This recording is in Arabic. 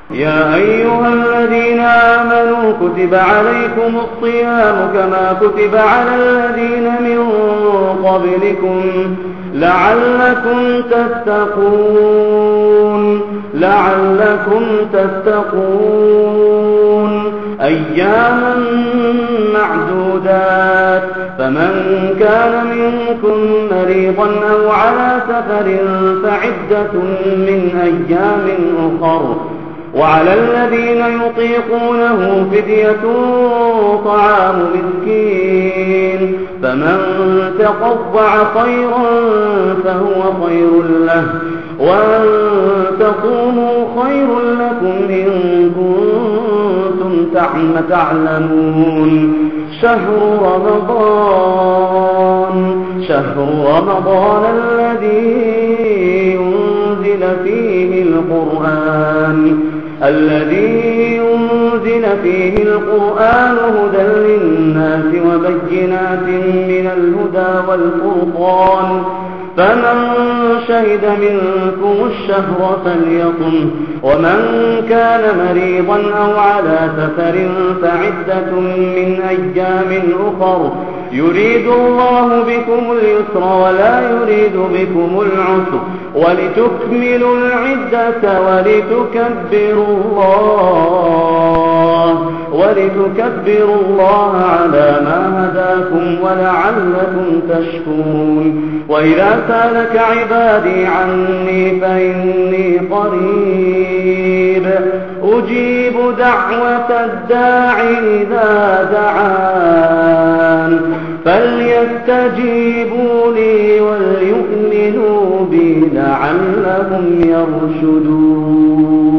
يا أيها الذين آمنوا كتب عليكم الصيام كما كتب على الذين من قبلكم لعلكم تتقون أياما معدودات فمن كان منكم مريضا أو على سفر فعدة من أيام أخر وعلى الذين يطيقونه فدية طعام مسكين فمن تطوع خيرا فهو خير له وأن تصوموا خير لكم إن كنتم تعلمون شهر رمضان الذي أنزل فيه القرآن هدى للناس وبينات من الهدى والفرقان فمن شهد منكم الشهر فليصم ومن كان مريضا أو على سفر فعدة من أيام أخر يريد الله بكم اليسر ولا يريد بكم العسر ولتكملوا العدة ولتكبروا الله على ما هداكم ولعلكم تشكرون وإذا سألك عبادي عني فإني قريب أجيب دعوة الداع إذا دعان فليستجيبوا لي وليؤمنوا بي لعلهم يرشدون.